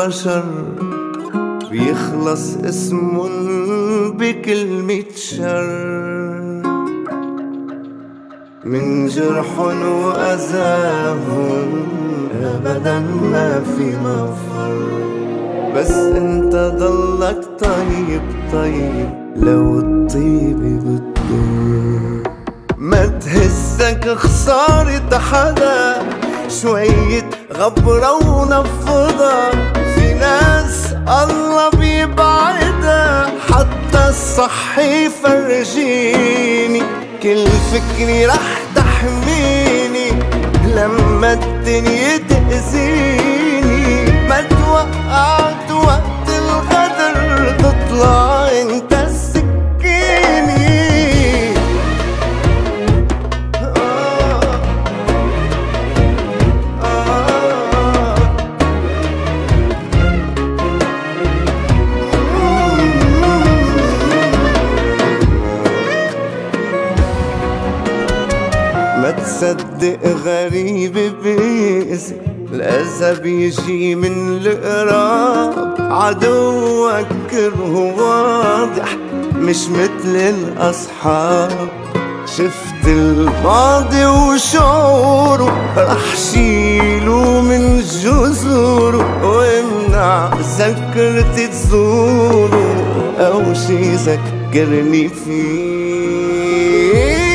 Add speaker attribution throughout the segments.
Speaker 1: البشر بيخلص اسمن بكلمة شر، من جرحن وأذاهن أبدا ما في مفر. بس انت ضلك طيب طيب لو الطيب بتضر. ما تهزك خسارة حدا، شوية غبرة ونفضة. في ناس الله بيبعدها، حتى الصح يفرجيني. كل فكري رح تحميني لما الدنيا تأذيني. ما توقعت وقت الغدر، تطلع انت السكيني. ما تصدق غريب بيأذي، الأذى بيجي من القراب. عدوك كره واضح مش مثل الأصحاب. شفت الماضي وشعوره، رح شيله من جذوره. وامنع ذكرتي تزوره، أو شي ذكرني فيه.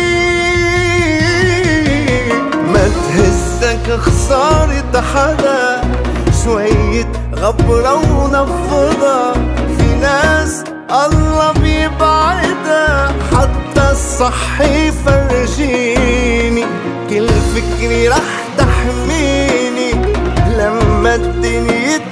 Speaker 1: ما تهزك خسارة حدا، شوية غبرة ونفضة. في ناس الله بيبعدها، حتى الصح يفرجيني. كل فكري رح تحميني لما الدنيا